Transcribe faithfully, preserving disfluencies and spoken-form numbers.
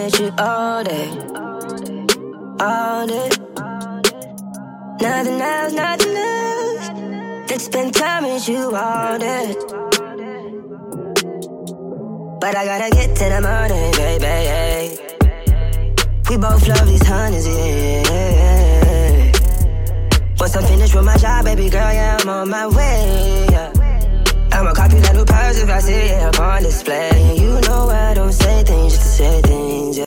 with you all day, all day. Nothing else, nothing else. Let's spend time with you all day. But I gotta get to the money, baby. We both love these honeys, yeah. Once I'm finished with my job, baby girl, yeah, I'm on my way, yeah. I'ma copy that new purse if I see it up on display. You know I don't say things just to say things, yeah.